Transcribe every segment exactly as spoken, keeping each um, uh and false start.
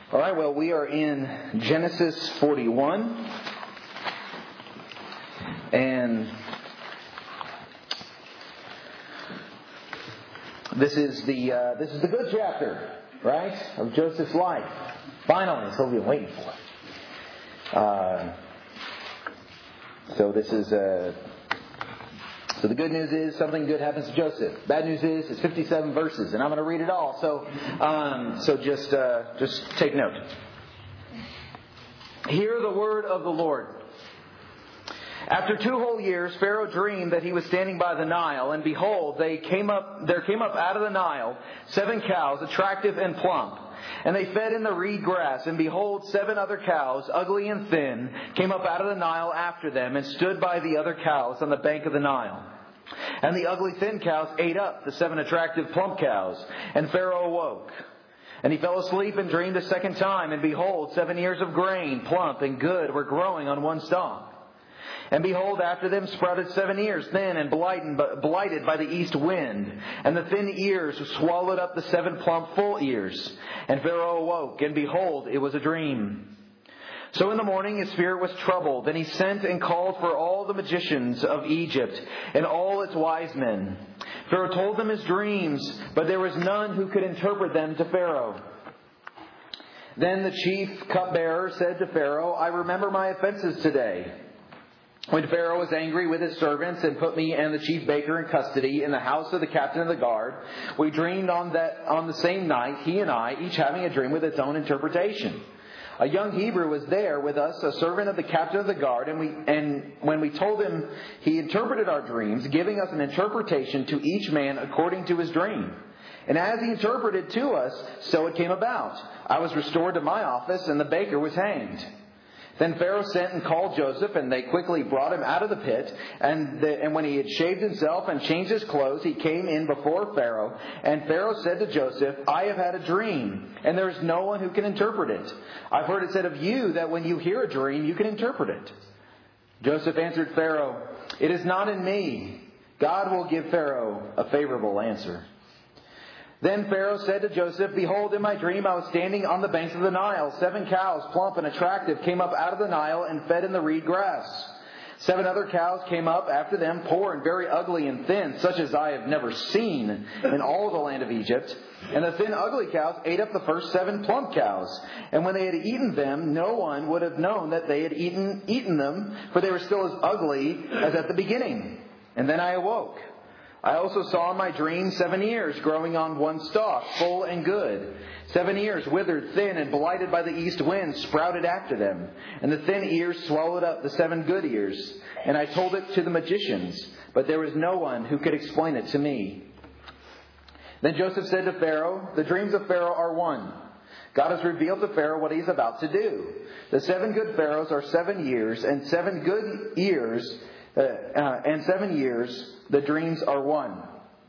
All right, well, we are in Genesis forty-one, and this is the uh, this is the good chapter, right, of Joseph's life. Finally, it's what we've been waiting for. Uh, so this is uh, so the good news is something good happens to Joseph. Bad news is it's fifty-seven verses, and I'm going to read it all. So um, so just uh, just take note. Hear the word of the Lord. After two whole years, Pharaoh dreamed that he was standing by the Nile, and behold, they came up. There came up out of the Nile seven cows, attractive and plump, and they fed in the reed grass. And behold, seven other cows, ugly and thin, came up out of the Nile after them, and stood by the other cows on the bank of the Nile. And the ugly thin cows ate up the seven attractive plump cows. And Pharaoh awoke, and he fell asleep and dreamed a second time. And behold, seven ears of grain, plump and good, were growing on one stalk. And behold, after them sprouted seven ears, thin and blighted by the east wind. And the thin ears swallowed up the seven plump full ears. And Pharaoh awoke, and behold, it was a dream. So in the morning his spirit was troubled, and he sent and called for all the magicians of Egypt and all its wise men. Pharaoh told them his dreams, but there was none who could interpret them to Pharaoh. Then the chief cupbearer said to Pharaoh, I remember my offenses today. When Pharaoh was angry with his servants and put me and the chief baker in custody in the house of the captain of the guard, we dreamed on that on the same night, he and I, each having a dream with its own interpretation. A young Hebrew was there with us, a servant of the captain of the guard, and we and when we told him, he interpreted our dreams, giving us an interpretation to each man according to his dream. And as he interpreted to us, so it came about. I was restored to my office, and the baker was hanged. Then Pharaoh sent and called Joseph, and they quickly brought him out of the pit. And, the, and when he had shaved himself and changed his clothes, he came in before Pharaoh. And Pharaoh said to Joseph, I have had a dream, and there is no one who can interpret it. I've heard it said of you that when you hear a dream, you can interpret it. Joseph answered Pharaoh, it is not in me. God will give Pharaoh a favorable answer. Then Pharaoh said to Joseph, behold, in my dream I was standing on the banks of the Nile. Seven cows, plump and attractive, came up out of the Nile and fed in the reed grass. Seven other cows came up after them, poor and very ugly and thin, such as I have never seen in all the land of Egypt. And the thin, ugly cows ate up the first seven plump cows. And when they had eaten them, no one would have known that they had eaten, eaten them, for they were still as ugly as at the beginning. And then I awoke. I also saw in my dream seven ears growing on one stalk, full and good. Seven ears, withered, thin, and blighted by the east wind, sprouted after them. And the thin ears swallowed up the seven good ears. And I told it to the magicians, but there was no one who could explain it to me. Then Joseph said to Pharaoh, the dreams of Pharaoh are one. God has revealed to Pharaoh what he is about to do. The seven good pharaohs are seven years, and seven good years, uh, uh, and seven years, the dreams are one.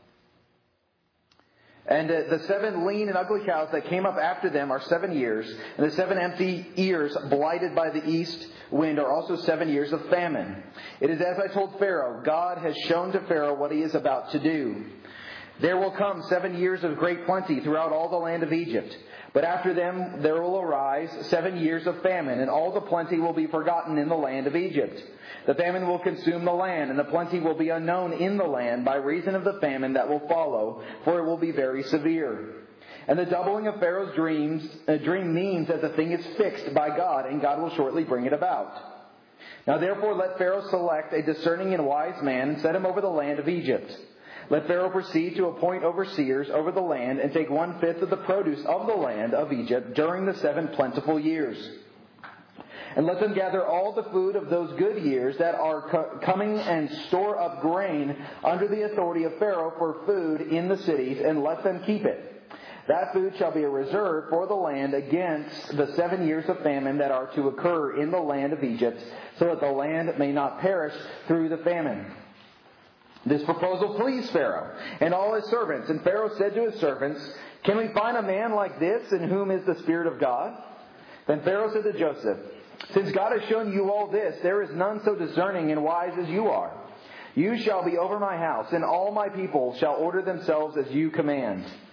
And uh, the seven lean and ugly cows that came up after them are seven years. And the seven empty ears blighted by the east wind are also seven years of famine. It is as I told Pharaoh, God has shown to Pharaoh what he is about to do. There will come seven years of great plenty throughout all the land of Egypt. But after them there will arise seven years of famine, and all the plenty will be forgotten in the land of Egypt. The famine will consume the land, and the plenty will be unknown in the land by reason of the famine that will follow, for it will be very severe. And the doubling of Pharaoh's dreams, uh, dream means that the thing is fixed by God, and God will shortly bring it about. Now therefore let Pharaoh select a discerning and wise man and set him over the land of Egypt. Let Pharaoh proceed to appoint overseers over the land and take one-fifth of the produce of the land of Egypt during the seven plentiful years. And let them gather all the food of those good years that are co- coming and store up grain under the authority of Pharaoh for food in the cities, and let them keep it. That food shall be a reserve for the land against the seven years of famine that are to occur in the land of Egypt, so that the land may not perish through the famine. This proposal pleased Pharaoh and all his servants. And Pharaoh said to his servants, can we find a man like this in whom is the Spirit of God? Then Pharaoh said to Joseph, since God has shown you all this, there is none so discerning and wise as you are. You shall be over my house, and all my people shall order themselves as you command.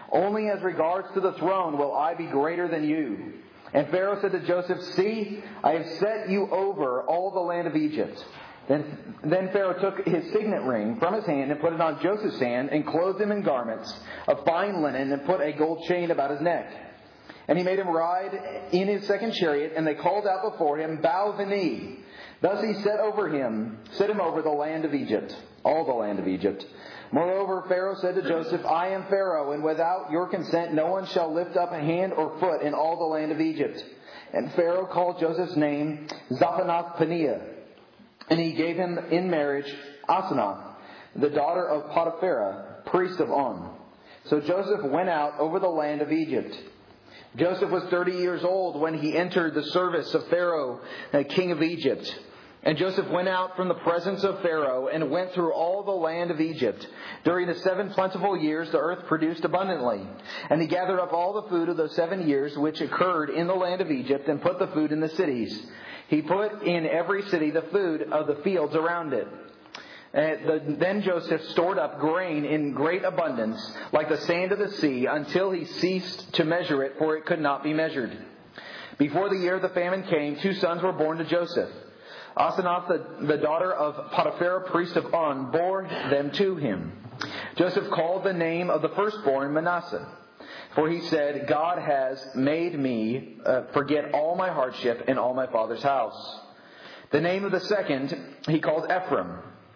Only as regards to the throne will I be greater than you." And Pharaoh said to Joseph, "See, I have set you over all the land of Egypt." Then, then Pharaoh took his signet ring from his hand and put it on Joseph's hand and clothed him in garments of fine linen and put a gold chain about his neck. And he made him ride in his second chariot, and they called out before him, "Bow the knee." Thus he set over him, set him over the land of Egypt, all the land of Egypt. Moreover, Pharaoh said to Joseph, "I am Pharaoh, and without your consent no one shall lift up a hand or foot in all the land of Egypt." And Pharaoh called Joseph's name Zaphenath-Paneah, and he gave him in marriage Asenath, the daughter of Potiphera, priest of On. So Joseph went out over the land of Egypt. Joseph was thirty years old when he entered the service of Pharaoh, king of Egypt. And Joseph went out from the presence of Pharaoh and went through all the land of Egypt. During the seven plentiful years the earth produced abundantly. And he gathered up all the food of those seven years which occurred in the land of Egypt and put the food in the cities. He put in every city the food of the fields around it. And the, then Joseph stored up grain in great abundance, like the sand of the sea, until he ceased to measure it, for it could not be measured. Before the year of the famine came, two sons were born to Joseph. Asenath, the, the daughter of Potiphera, priest of On, bore them to him. Joseph called the name of the firstborn Manasseh, for he said, "God has made me uh, forget all my hardship and all my father's house." The name of the second he called Ephraim,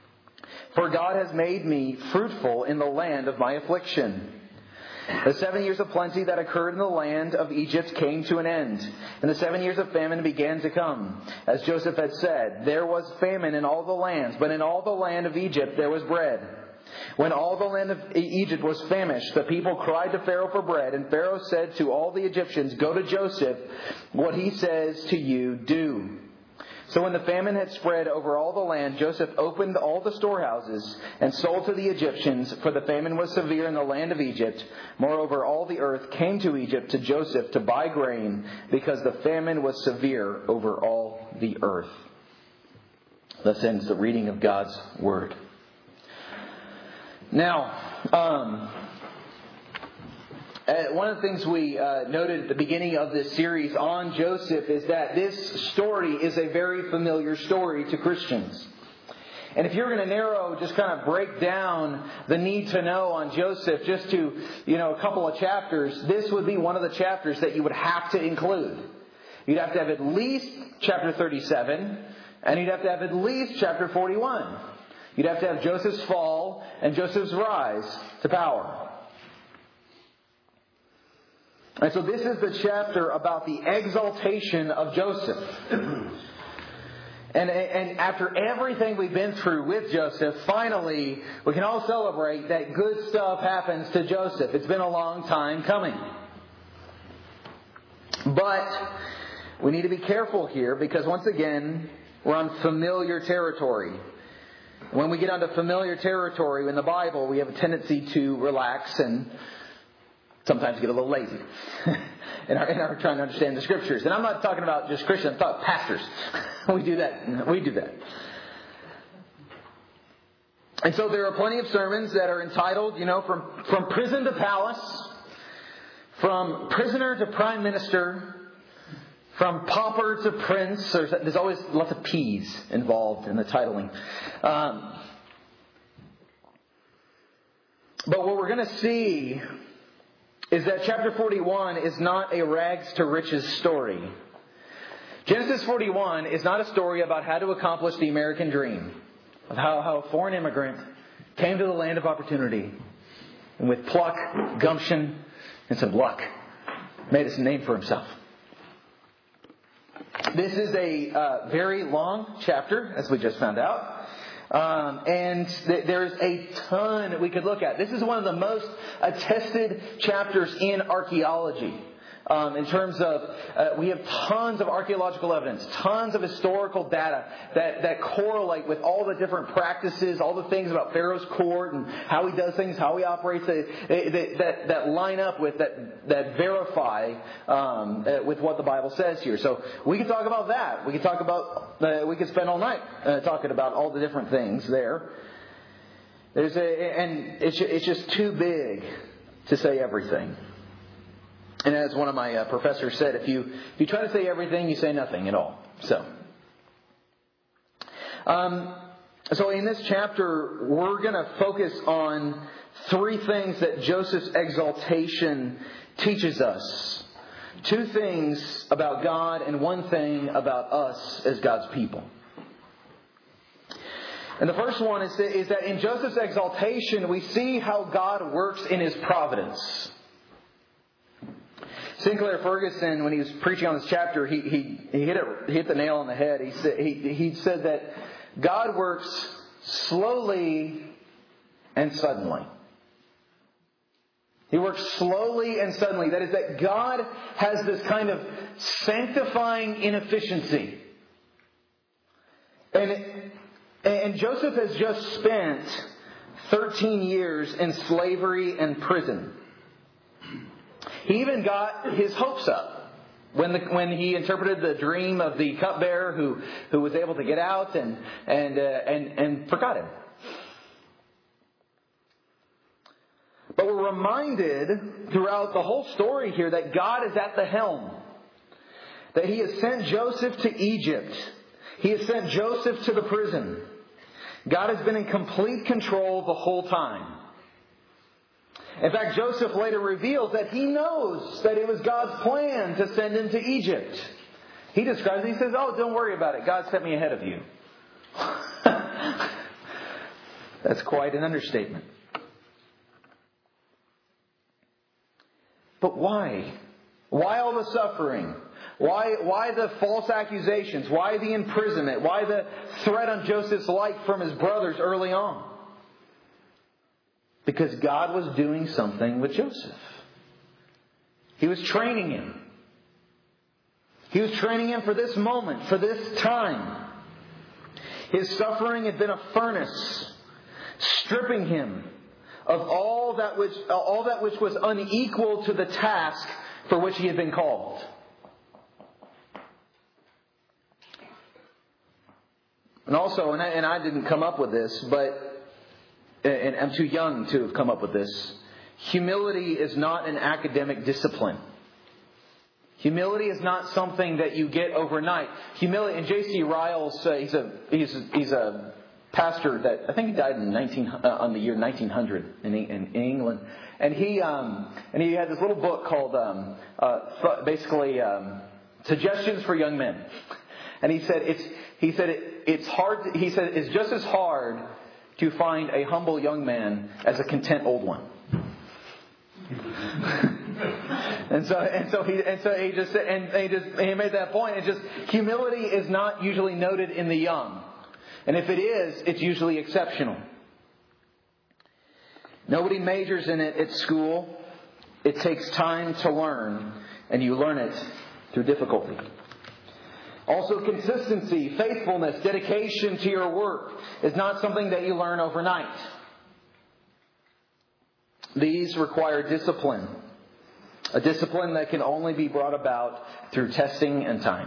for God has made me fruitful in the land of my affliction. The seven years of plenty that occurred in the land of Egypt came to an end, and the seven years of famine began to come. As Joseph had said, there was famine in all the lands, but in all the land of Egypt there was bread. When all the land of Egypt was famished, the people cried to Pharaoh for bread, and Pharaoh said to all the Egyptians, "Go to Joseph, what he says to you, do." So when the famine had spread over all the land, Joseph opened all the storehouses and sold to the Egyptians, for the famine was severe in the land of Egypt. Moreover, all the earth came to Egypt to Joseph to buy grain, because the famine was severe over all the earth. Thus ends the reading of God's Word. Now, um... Uh, one of the things we uh, noted at the beginning of this series on Joseph is that this story is a very familiar story to Christians. And if you're going to narrow, just kind of break down the need to know on Joseph just to, you know, a couple of chapters, this would be one of the chapters that you would have to include. You'd have to have at least chapter thirty-seven, and you'd have to have at least chapter forty-one. You'd have to have Joseph's fall and Joseph's rise to power. And so this is the chapter about the exaltation of Joseph. And, and after everything we've been through with Joseph, finally, we can all celebrate that good stuff happens to Joseph. It's been a long time coming. But we need to be careful here, because once again, we're on familiar territory. When we get onto familiar territory in the Bible, we have a tendency to relax and sometimes get a little lazy in, our, in our trying to understand the Scriptures. And I'm not talking about just Christians, I'm talking pastors. we do that. We do that. And so there are plenty of sermons that are entitled, you know, from, from prison to palace, from prisoner to prime minister, from pauper to prince. There's, there's always lots of P's involved in the titling. Um, but what we're going to see is that chapter forty-one is not a rags to riches story. Genesis forty-one is not a story about how to accomplish the American dream, of how, how a foreign immigrant came to the land of opportunity and with pluck, gumption, and some luck made us a name for himself. This is a uh, very long chapter, as we just found out. Um, and th- there's a ton we could look at. This is one of the most attested chapters in archaeology. Um, in terms of, uh, we have tons of archaeological evidence, tons of historical data that, that correlate with all the different practices, all the things about Pharaoh's court and how he does things, how he operates, that, that, that line up with, that, that verify um, uh, with what the Bible says here. So we can talk about that. We can talk about, uh, we could spend all night uh, talking about all the different things there. There's a, and it's, it's just too big to say everything. And as one of my uh, professors said, if you if you try to say everything, you say nothing at all. So, um, so in this chapter, we're going to focus on three things that Joseph's exaltation teaches us. Two things about God and one thing about us as God's people. And the first one is that, is that in Joseph's exaltation, we see how God works in His providence. Sinclair Ferguson, when he was preaching on this chapter, he he, he hit it, he hit the nail on the head. He said he he said that God works slowly and suddenly. He works slowly and suddenly. That is, that God has this kind of sanctifying inefficiency. And, and Joseph has just spent thirteen years in slavery and prison. He even got his hopes up when the, when he interpreted the dream of the cupbearer who, who was able to get out and and uh, and and forgot him. But we're reminded throughout the whole story here that God is at the helm. That He has sent Joseph to Egypt. He has sent Joseph to the prison. God has been in complete control the whole time. In fact, Joseph later reveals that he knows that it was God's plan to send him to Egypt. He describes it, he says, "Oh, don't worry about it. God sent me ahead of you." That's quite an understatement. But why? Why all the suffering? Why, why the false accusations? Why the imprisonment? Why the threat on Joseph's life from his brothers early on? Because God was doing something with Joseph. He was training him. He was training him for this moment, for this time. His suffering had been a furnace, stripping him of all that which all that which was unequal to the task for which he had been called. And also, and I, and I didn't come up with this, but and I'm too young to have come up with this. Humility is not an academic discipline. Humility is not something that you get overnight. Humility, and J C Ryle's, uh, he's a he's a, he's a pastor that I think he died in nineteen uh, on the year nineteen hundred in, in, in England, and he um, and he had this little book called um, uh, basically um, Suggestions for Young Men, and he said it's he said it, it's hard. To, he said it's just as hard to find a humble young man as a content old one. and so and so he and so he just and he just he made that point. It's just humility is not usually noted in the young. And if it is, it's usually exceptional. Nobody majors in it at school. It takes time to learn, and you learn it through difficulty. Also, consistency, faithfulness, dedication to your work is not something that you learn overnight. These require discipline. A discipline that can only be brought about through testing and time.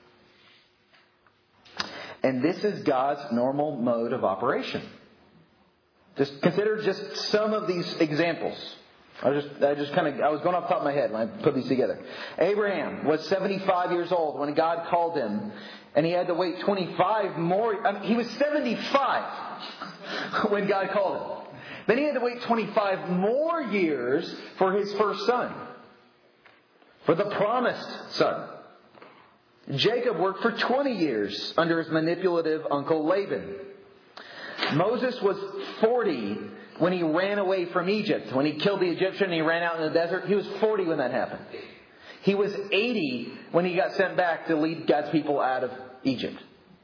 And this is God's normal mode of operation. Just consider just some of these examples. I just, I just kind of, I was going off the top of my head when I put these together. Abraham was seventy-five years old when God called him, and he had to wait twenty-five more. I mean, he was seventy-five when God called him. Then he had to wait twenty-five more years for his first son, for the promised son. Jacob worked for twenty years under his manipulative uncle Laban. Moses was forty when he ran away from Egypt. When he killed the Egyptian and he ran out in the desert, he was forty when that happened. He was eighty when he got sent back to lead God's people out of Egypt.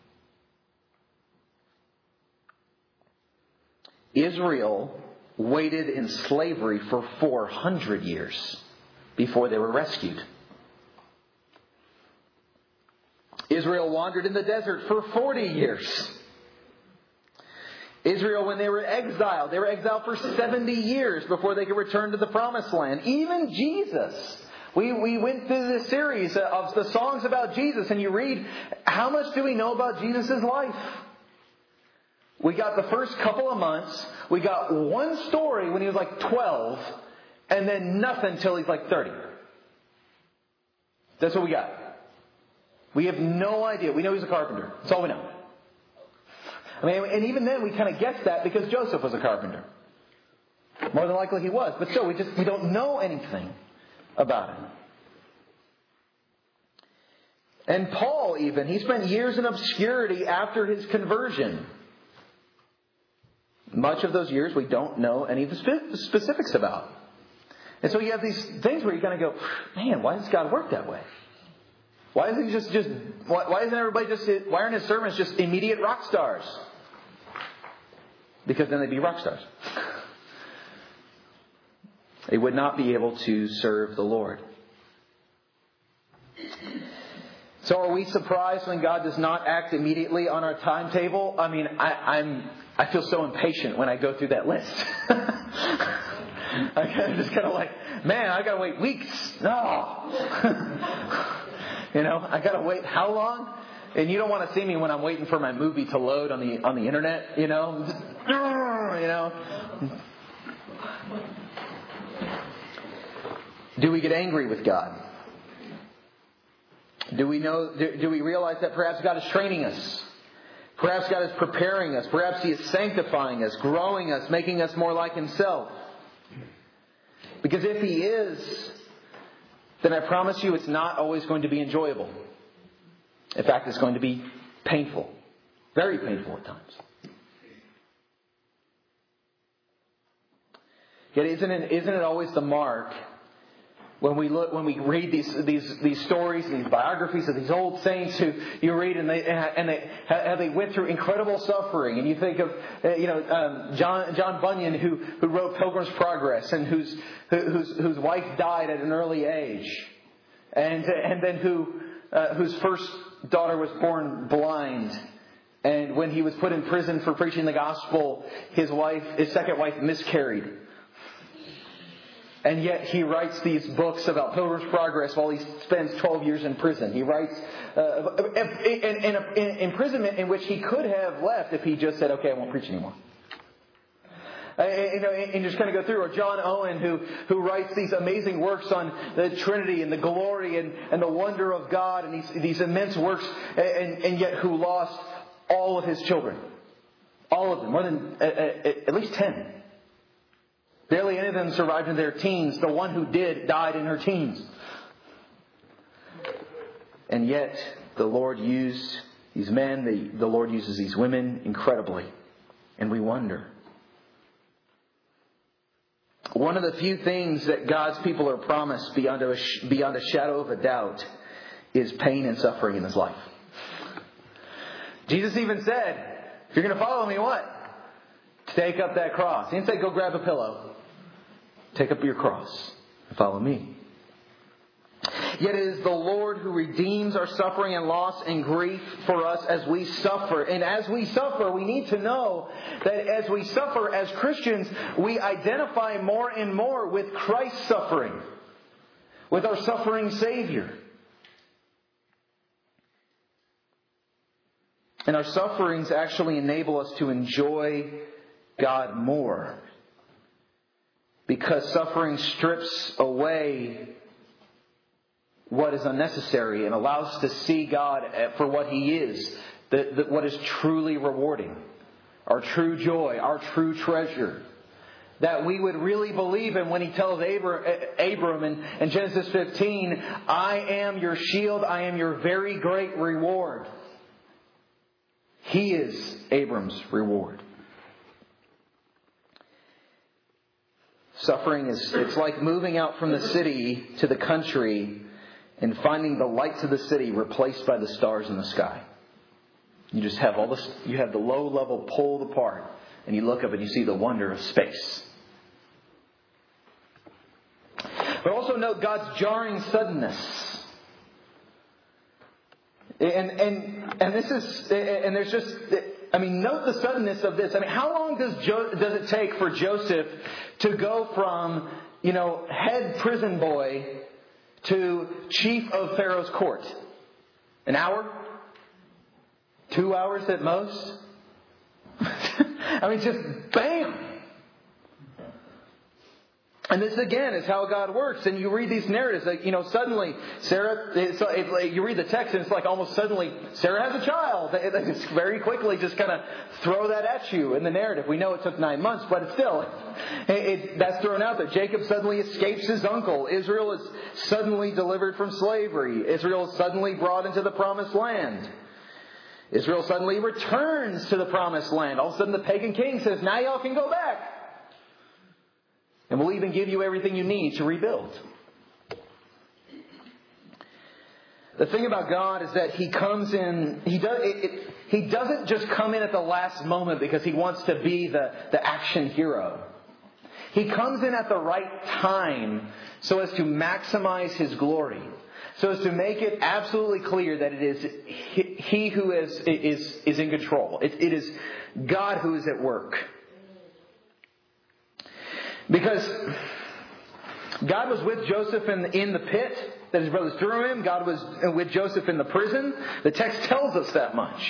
Israel waited in slavery for four hundred years before they were rescued. Israel wandered in the desert for forty years. Israel, when they were exiled, they were exiled for seventy years before they could return to the promised land. Even Jesus. We, we went through this series of the songs about Jesus, and you read, how much do we know about Jesus' life? We got the first couple of months. We got one story when he was like twelve. and then nothing until he's like thirty. That's what we got. We have no idea. We know he's a carpenter. That's all we know. I mean, and even then we kind of guessed that because Joseph was a carpenter. More than likely he was. But still, we just we don't know anything about him. And Paul even, he spent years in obscurity after his conversion. Much of those years we don't know any of the specifics about. And so you have these things where you kind of go, man, why does God work that way? Why isn't he just, just why, why isn't everybody just, why aren't his sermons just immediate rock stars? Because then they'd be rock stars. They would not be able to serve the Lord. So are we surprised when God does not act immediately on our timetable? I mean, I, I'm, I feel so impatient when I go through that list. I kind of just kind of like, man, I got to wait weeks. No. You know, I got to wait how long? And you don't want to see me when I'm waiting for my movie to load on the on the internet, you know? You know? Do we get angry with God? Do we know? Do, do we realize that perhaps God is training us? Perhaps God is preparing us. Perhaps He is sanctifying us, growing us, making us more like Himself. Because if He is, then I promise you it's not always going to be enjoyable. In fact, it's going to be painful. Very painful at times. Yet isn't it, isn't it always the mark when we look, when we read these these these stories, these biographies of these old saints who you read and they and they how they went through incredible suffering, and you think of you know um, John John Bunyan who who wrote Pilgrim's Progress and whose whose whose wife died at an early age, and and then who uh, whose first daughter was born blind, and when he was put in prison for preaching the gospel, his wife his second wife miscarried. And yet he writes these books about Pilgrim's Progress while he spends twelve years in prison. He writes uh, in, in, in imprisonment in which he could have left if he just said, okay, I won't preach anymore. Uh, you know, and just kind of go through. Or John Owen, who who writes these amazing works on the Trinity and the glory and, and the wonder of God, and these, these immense works, and, and yet who lost all of his children. All of them. More than uh, at least ten. Barely any of them survived in their teens. The one who did died in her teens. And yet, the Lord used these men, the, the Lord uses these women incredibly. And we wonder. One of the few things that God's people are promised beyond a, beyond a shadow of a doubt is pain and suffering in this life. Jesus even said, if you're going to follow me, what? Take up that cross. He didn't say go grab a pillow. Take up your cross and follow me. Yet it is the Lord who redeems our suffering and loss and grief for us as we suffer. And as we suffer, we need to know that as we suffer as Christians, we identify more and more with Christ's suffering, with our suffering Savior. And our sufferings actually enable us to enjoy God more. Because suffering strips away what is unnecessary and allows us to see God for what He is, the, the, what is truly rewarding, our true joy, our true treasure. That we would really believe in when He tells Abram, Abram in, in Genesis fifteen, I am your shield, I am your very great reward. He is Abram's reward. Suffering is, it's like moving out from the city to the country and finding the lights of the city replaced by the stars in the sky. You just have all this, you have the low level pulled apart, and you look up and you see the wonder of space. But also note God's jarring suddenness. And, and, and this is, and there's just, I mean, note the suddenness of this. I mean, how long does jo- does it take for Joseph to go from, you know, head prison boy to chief of Pharaoh's court? An hour? Two hours at most? I mean, just bam! And this again is how God works. And you read these narratives, like, you know, suddenly Sarah, it's, it's like, you read the text and it's like almost suddenly Sarah has a child. They, they just very quickly just kind of throw that at you in the narrative. We know it took nine months, but it's still, it, it, that's thrown out there. Jacob suddenly escapes his uncle. Israel is suddenly delivered from slavery. Israel is suddenly brought into the promised land. Israel suddenly returns to the promised land. All of a sudden the pagan king says, now y'all can go back. And we'll even give you everything you need to rebuild. The thing about God is that He comes in, He does, it, it, He doesn't just come in at the last moment because He wants to be the, the action hero. He comes in at the right time so as to maximize His glory. So as to make it absolutely clear that it is He, he who is, is, is in control. It, it is God who is at work. Because God was with Joseph in the, in the pit that his brothers threw him. God was with Joseph in the prison. The text tells us that much.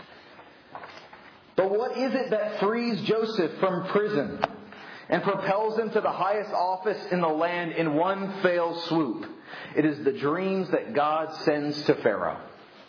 But what is it that frees Joseph from prison and propels him to the highest office in the land in one fell swoop? It is the dreams that God sends to Pharaoh.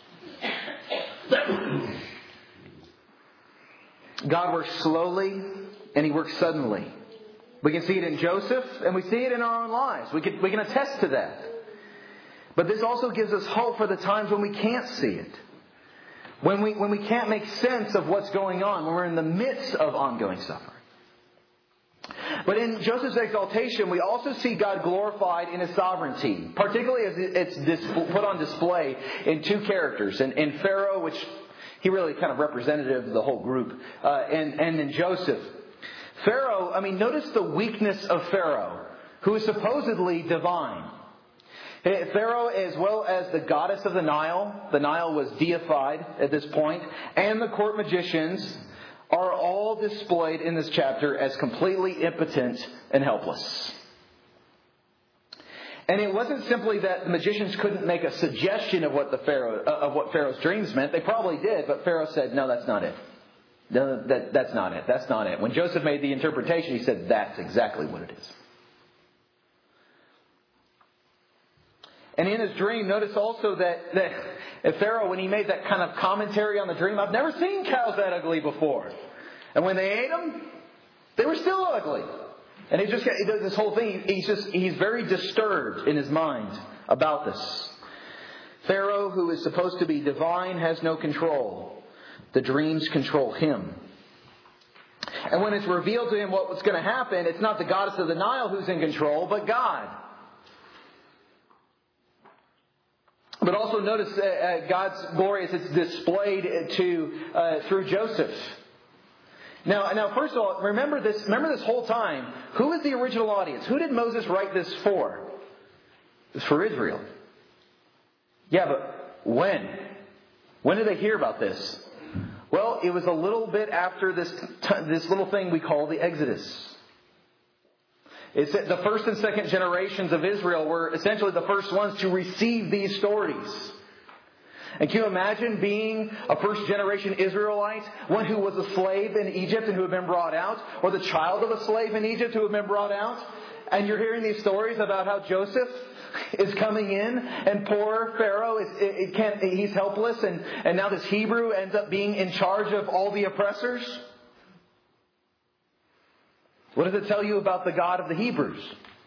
God works slowly and He works suddenly. We can see it in Joseph, and we see it in our own lives. We can, we can attest to that. But this also gives us hope for the times when we can't see it. When we, when we can't make sense of what's going on, when we're in the midst of ongoing suffering. But in Joseph's exaltation, we also see God glorified in His sovereignty. Particularly as it's dis- put on display in two characters. In, in Pharaoh, which he really kind of representative of the whole group. Uh, and, and in Joseph. Pharaoh, I mean, notice the weakness of Pharaoh, who is supposedly divine. Pharaoh, as well as the goddess of the Nile, the Nile was deified at this point, and the court magicians are all displayed in this chapter as completely impotent and helpless. And it wasn't simply that the magicians couldn't make a suggestion of what the Pharaoh of what Pharaoh's dreams meant. They probably did, but Pharaoh said, "No, that's not it. No, that, that's not it. That's not it." When Joseph made the interpretation, he said, "That's exactly what it is." And in his dream, notice also that, that Pharaoh, when he made that kind of commentary on the dream, "I've never seen cows that ugly before." And when they ate them, they were still ugly. And he just he does this whole thing. He's just he's very disturbed in his mind about this. Pharaoh, who is supposed to be divine, has no control. The dreams control him. And when it's revealed to him what was going to happen, it's not the goddess of the Nile who's in control, but God. But also notice uh, God's glory as it's displayed to uh, through Joseph. Now, now, first of all, remember this. Remember this whole time. Who is the original audience? Who did Moses write this for? It was for Israel. Yeah, but when? When did they hear about this? Well, it was a little bit after this this little thing we call the Exodus. It's the first and second generations of Israel were essentially the first ones to receive these stories. And can you imagine being a first generation Israelite, one who was a slave in Egypt and who had been brought out, or the child of a slave in Egypt who had been brought out, and you're hearing these stories about how Joseph is coming in, and poor Pharaoh is it, it can't, he's helpless, and, and now this Hebrew ends up being in charge of all the oppressors. What does it tell you about the God of the Hebrews?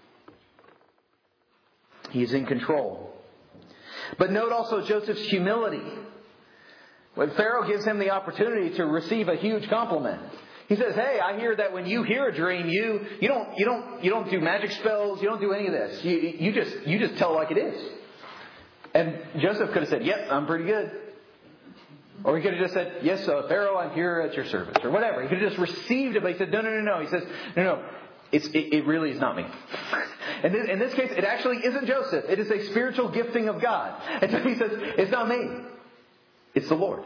He's in control. But note also Joseph's humility. When Pharaoh gives him the opportunity to receive a huge compliment, he says, "Hey, I hear that when you hear a dream, you you don't you don't you don't do magic spells, you don't do any of this. You you just you just tell it like it is." And Joseph could have said, "Yep, I'm pretty good." Or he could have just said, "Yes, uh, Pharaoh, I'm here at your service," or whatever. He could have just received it, but he said, "No, no, no, no." He says, "No, no, it's it, it really is not me." And in this case, it actually isn't Joseph. It is a spiritual gifting of God. And so he says, "It's not me. It's the Lord."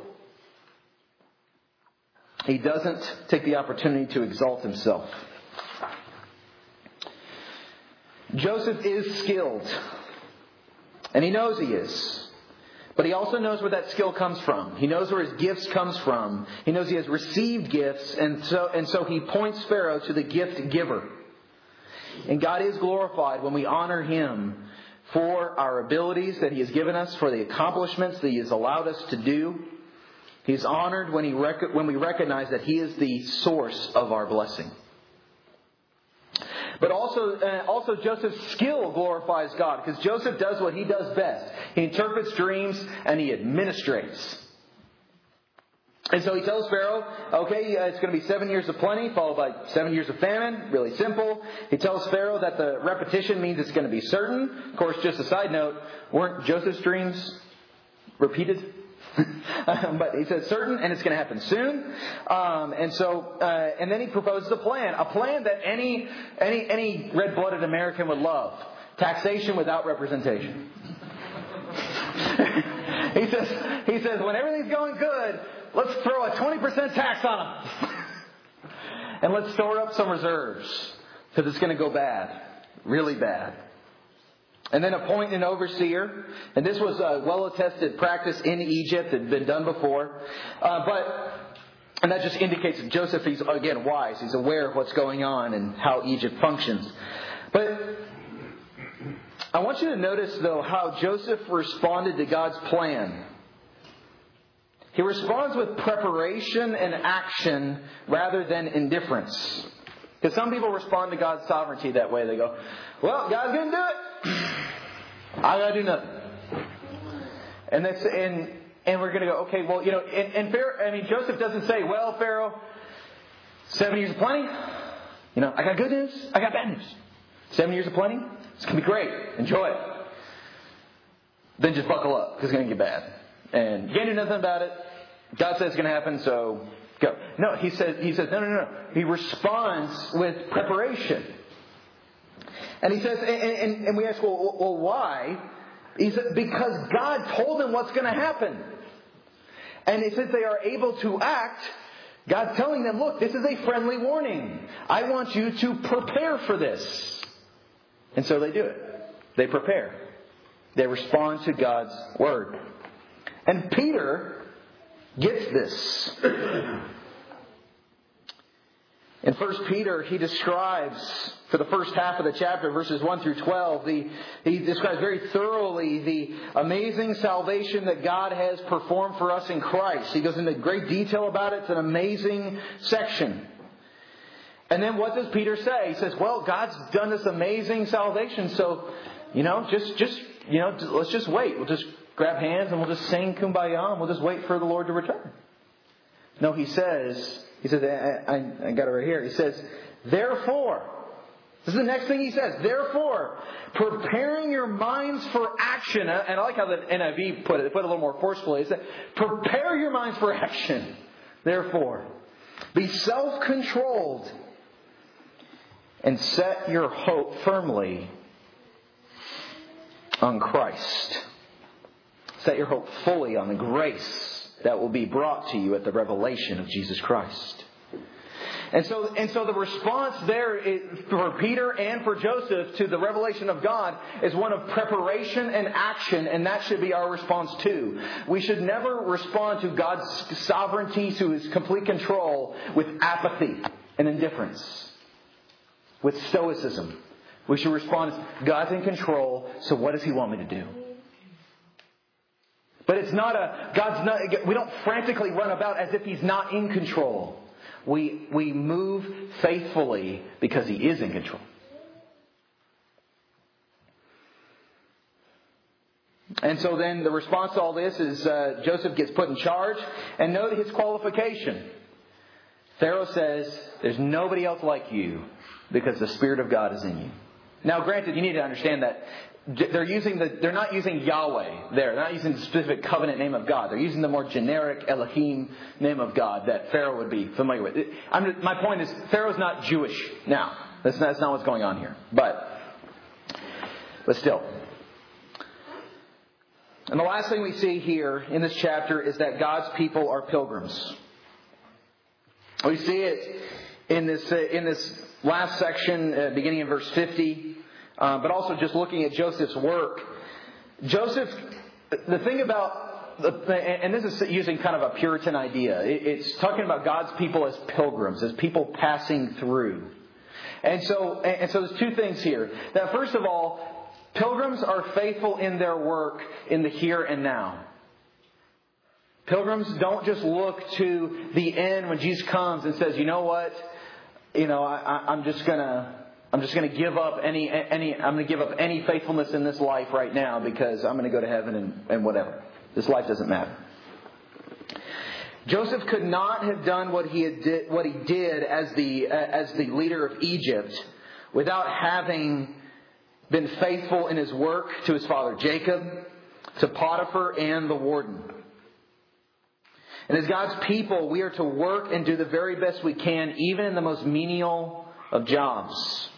He doesn't take the opportunity to exalt himself. Joseph is skilled. And he knows he is. But he also knows where that skill comes from. He knows where his gifts comes from. He knows he has received gifts. And so, and so he points Pharaoh to the gift giver. And God is glorified when we honor Him for our abilities that He has given us, for the accomplishments that He has allowed us to do. He's honored when, he rec- when we recognize that He is the source of our blessing. But also, uh, also Joseph's skill glorifies God, because Joseph does what he does best. He interprets dreams and he administrates. And so he tells Pharaoh, okay, uh, it's going to be seven years of plenty, followed by seven years of famine. Really simple. He tells Pharaoh that the repetition means it's going to be certain. Of course, just a side note, weren't Joseph's dreams repeated? But he says certain, and it's going to happen soon. Um, and so, uh, and then he proposes a plan, a plan that any any any red-blooded American would love: taxation without representation. he says, he says, when everything's going good, let's throw a twenty percent tax on them, and let's store up some reserves, because it's going to go bad, really bad. And then appoint an overseer. And this was a well-attested practice in Egypt. It had been done before. Uh, but, and that just indicates that Joseph, he's, again, wise. He's aware of what's going on and how Egypt functions. But I want you to notice, though, how Joseph responded to God's plan. He responds with preparation and action rather than indifference. Because some people respond to God's sovereignty that way. They go, well, God's going to do it. I got to do nothing. And that's and and we're going to go, okay, well, you know, and, and Pharaoh, I mean, Joseph doesn't say, well, Pharaoh, seven years of plenty. You know, I got good news. I got bad news. Seven years of plenty. It's going to be great. Enjoy it. Then just buckle up, because it's going to get bad. And you can't do nothing about it. God says it's going to happen, so go. No, he says, he says, no, no, no. He responds with preparation. And he says, and, and, and we ask, well, well, why? He said, because God told them what's going to happen. And since they are able to act, God's telling them, look, this is a friendly warning. I want you to prepare for this. And so they do it. They prepare. They respond to God's word. And Peter gets this. In First Peter, he describes, for the first half of the chapter, verses one through twelve, the, he describes very thoroughly the amazing salvation that God has performed for us in Christ. He goes into great detail about it. It's an amazing section. And then what does Peter say? He says, well, God's done this amazing salvation, so, you know, just, just, you know, let's just wait. We'll just grab hands and we'll just sing Kumbaya and we'll just wait for the Lord to return. No, he says... He says, I, I, I got it right here. He says, therefore, this is the next thing he says, therefore, preparing your minds for action. And I like how the N I V put it. They put it a little more forcefully. It said, prepare your minds for action. Therefore, be self-controlled and set your hope firmly on Christ. Set your hope fully on the grace that will be brought to you at the revelation of Jesus Christ. And so, and so the response there is, for Peter and for Joseph to the revelation of God is one of preparation and action, and that should be our response too. We should never respond to God's sovereignty, to His complete control, with apathy and indifference, with stoicism. We should respond as God's in control, so what does He want me to do? But it's not a, God's not, we don't frantically run about as if He's not in control. We, we move faithfully because He is in control. And so then the response to all this is uh, Joseph gets put in charge. And note his qualification. Pharaoh says, there's nobody else like you because the Spirit of God is in you. Now granted, you need to understand that They're using the. They're not using Yahweh there. They're not using the specific covenant name of God. They're using the more generic Elohim name of God that Pharaoh would be familiar with. I'm just, my point is, Pharaoh's not Jewish now. That's not, that's not what's going on here. But, but still. And the last thing we see here in this chapter is that God's people are pilgrims. We see it in this uh, in this last section, uh, beginning in verse fifty. Uh, but also just looking at Joseph's work. Joseph, the thing about, the, and this is using kind of a Puritan idea. It's talking about God's people as pilgrims, as people passing through. And so, and so there's two things here. That first of all, pilgrims are faithful in their work in the here and now. Pilgrims don't just look to the end when Jesus comes and says, you know what, you know, I, I'm just gonna, I'm just gonna give up any, any, I'm gonna give up any faithfulness in this life right now because I'm gonna go to heaven and, and whatever. This life doesn't matter. Joseph could not have done what he had did, what he did as the as the leader of Egypt without having been faithful in his work to his father Jacob, to Potiphar and the warden. And as God's people, we are to work and do the very best we can, even in the most menial of jobs.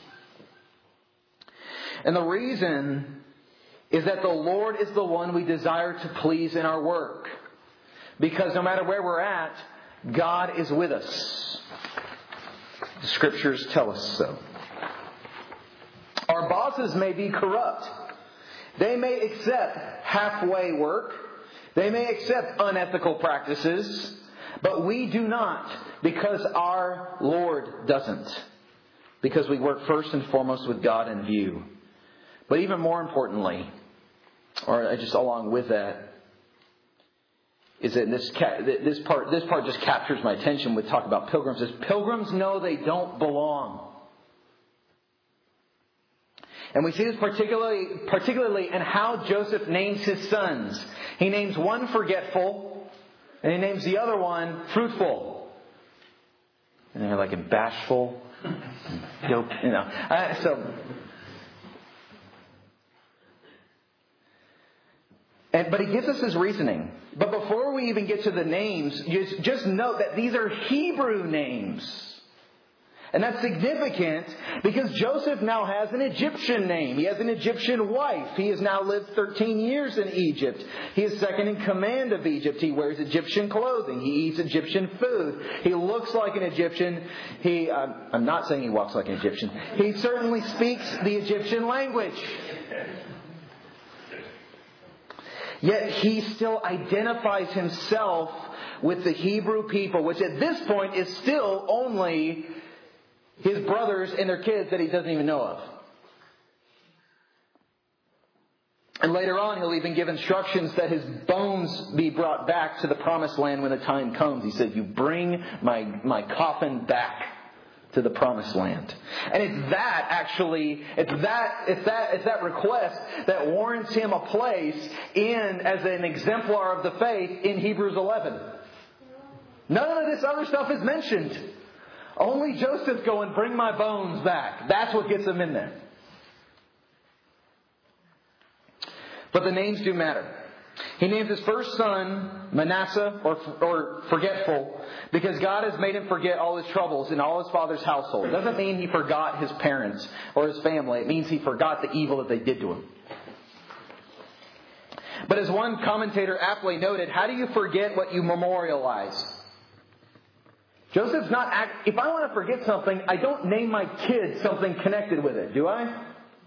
And the reason is that the Lord is the one we desire to please in our work. Because no matter where we're at, God is with us. The Scriptures tell us so. Our bosses may be corrupt. They may accept halfway work. They may accept unethical practices. But we do not, because our Lord doesn't. Because we work first and foremost with God in view. But even more importantly, or just along with that, is that this this part this part just captures my attention with talk about pilgrims. Is pilgrims know they don't belong, and we see this particularly particularly in how Joseph names his sons. He names one forgetful, and he names the other one fruitful, and they're like bashful, dope, you know. Uh, so. And, but he gives us his reasoning. But before we even get to the names, just, just note that these are Hebrew names. And that's significant because Joseph now has an Egyptian name. He has an Egyptian wife. He has now lived thirteen years in Egypt. He is second in command of Egypt. He wears Egyptian clothing. He eats Egyptian food. He looks like an Egyptian. He, I'm, I'm not saying he walks like an Egyptian. He certainly speaks the Egyptian language. Yet he still identifies himself with the Hebrew people, which at this point is still only his brothers and their kids that he doesn't even know of. And later on, he'll even give instructions that his bones be brought back to the promised land when the time comes. He said, you bring my, my coffin back to the promised land. And it's that actually, it's that, it's that, it's that request that warrants him a place in, as an exemplar of the faith in Hebrews eleven. None of this other stuff is mentioned. Only Joseph going, bring my bones back. That's what gets him in there. But the names do matter. He names his first son Manasseh, or, or forgetful, because God has made him forget all his troubles in all his father's household. It doesn't mean he forgot his parents or his family. It means he forgot the evil that they did to him. But as one commentator aptly noted, how do you forget what you memorialize? Joseph's not act, if I want to forget something, I don't name my kid something connected with it, do I?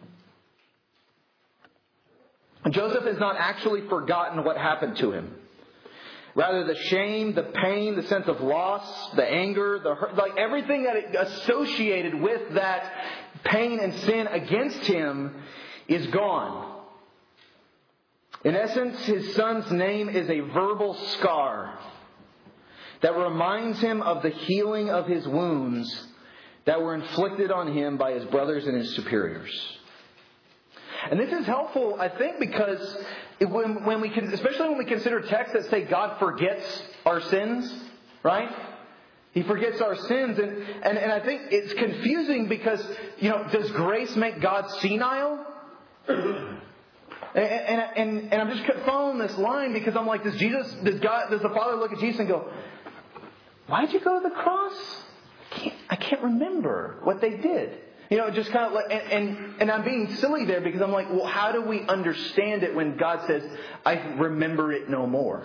Joseph has not actually forgotten what happened to him. Rather, the shame, the pain, the sense of loss, the anger, the hurt, like everything that it associated with that pain and sin against him is gone. In essence, his son's name is a verbal scar that reminds him of the healing of his wounds that were inflicted on him by his brothers and his superiors. And this is helpful, I think, because when, when we can, especially when we consider texts that say God forgets our sins, right? He forgets our sins. And, and, and I think it's confusing because, you know, does grace make God senile? And, and, and, and I'm just following this line because I'm like, does Jesus, does God, does the Father look at Jesus and go, why'd you go to the cross? I can't, I can't remember what they did. You know, just kind of like, and, and, and I'm being silly there because I'm like, well, how do we understand it when God says, I remember it no more?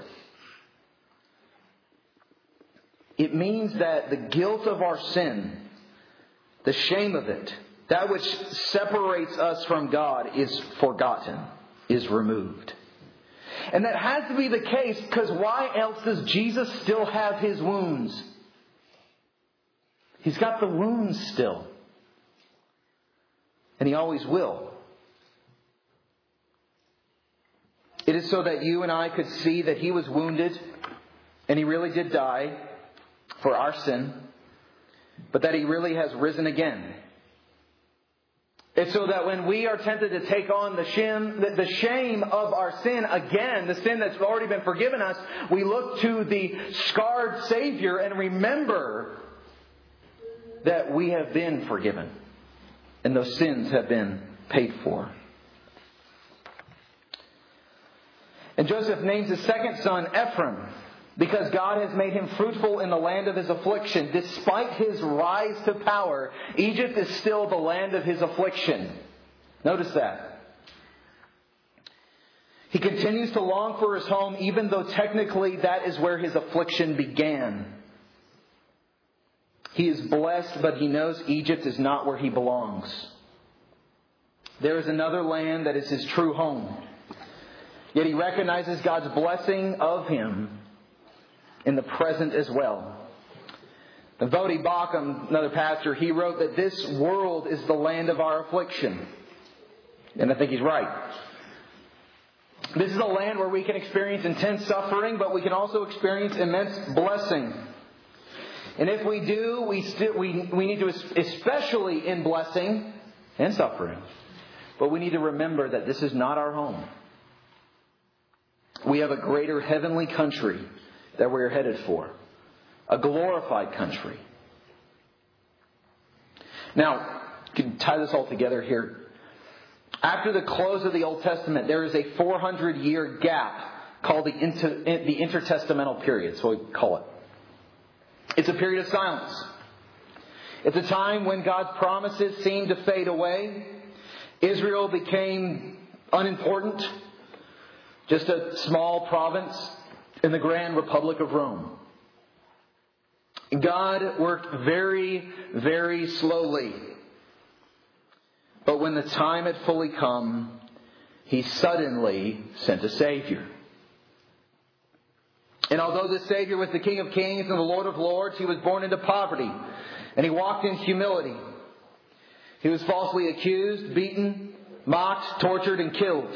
It means that the guilt of our sin, the shame of it, that which separates us from God is forgotten, is removed. And that has to be the case because why else does Jesus still have his wounds? He's got the wounds still. And He always will. It is so that you and I could see that He was wounded and He really did die for our sin, but that He really has risen again. It's so that when we are tempted to take on the shame, the shame of our sin again, the sin that's already been forgiven us, we look to the scarred Savior and remember that we have been forgiven and those sins have been paid for. And Joseph names his second son Ephraim, because God has made him fruitful in the land of his affliction. Despite his rise to power, Egypt is still the land of his affliction. Notice that. He continues to long for his home, even though technically that is where his affliction began. He is blessed, but he knows Egypt is not where he belongs. There is another land that is his true home. Yet he recognizes God's blessing of him in the present as well. Vodi Bakum, another pastor, he wrote that this world is the land of our affliction. And I think he's right. This is a land where we can experience intense suffering, but we can also experience immense blessing. And if we do, we st- we we need to, especially in blessing and suffering, but we need to remember that this is not our home. We have a greater heavenly country that we're headed for. A glorified country. Now, you can tie this all together here. After the close of the Old Testament, there is a four hundred year gap called the, inter, the intertestamental period, so we call it. It's a period of silence. It's a time when God's promises seemed to fade away. Israel became unimportant. Just a small province in the Grand Republic of Rome. God worked very, very slowly. But when the time had fully come, He suddenly sent a Savior. And although this Savior was the King of Kings and the Lord of Lords, He was born into poverty. And He walked in humility. He was falsely accused, beaten, mocked, tortured, and killed.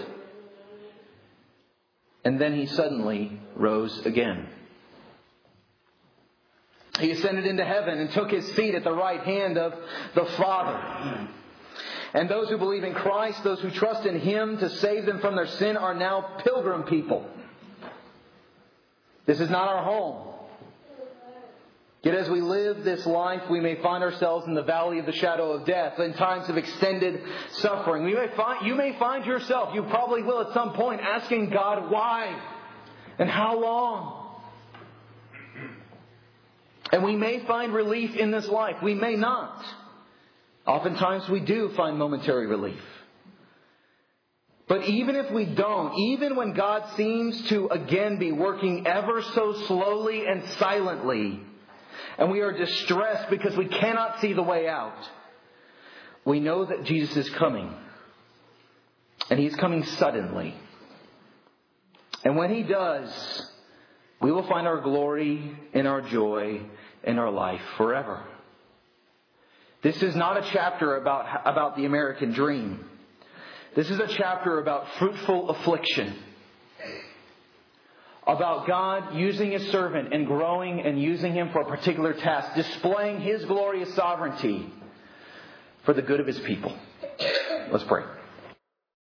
And then He suddenly rose again. He ascended into heaven and took His seat at the right hand of the Father. And those who believe in Christ, those who trust in Him to save them from their sin, are now pilgrim people. This is not our home. Yet as we live this life, we may find ourselves in the valley of the shadow of death, in times of extended suffering. We may find, you may find yourself, you probably will at some point, asking God why and how long. And we may find relief in this life. We may not. Oftentimes we do find momentary relief. But even if we don't, even when God seems to again be working ever so slowly and silently, and we are distressed because we cannot see the way out, we know that Jesus is coming. And He's coming suddenly. And when He does, we will find our glory and our joy in our life forever. This is not a chapter about, about the American dream. This is a chapter about fruitful affliction. About God using His servant and growing and using him for a particular task, displaying His glorious sovereignty for the good of His people. Let's pray.